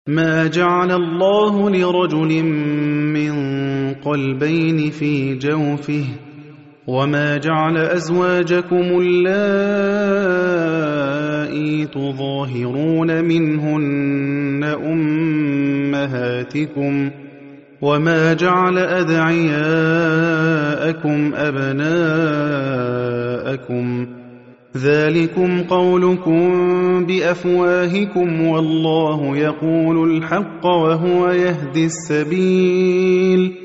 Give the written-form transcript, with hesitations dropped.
مَا جَعَلَ اللَّهُ لِرَجُلٍ مِّن قَلْبَيْنِ فِي جَوْفِهِ ۚ وَمَا جَعَلَ أَزْوَاجَكُمُ اللَّائِي تُظَاهِرُونَ مِنْهُنَّ أُمَّهَاتِكُمْ ۚ وَمَا جَعَلَ أَدْعِيَاءَكُمْ أَبْنَاءَكُمْ ۚ ذَٰلِكُمْ قَوْلُكُم بِأَفْوَاهِكُمْ ۖ وَاللَّهُ يَقُولُ الْحَقَّ وَهُوَ يَهْدِي السَّبِيلَ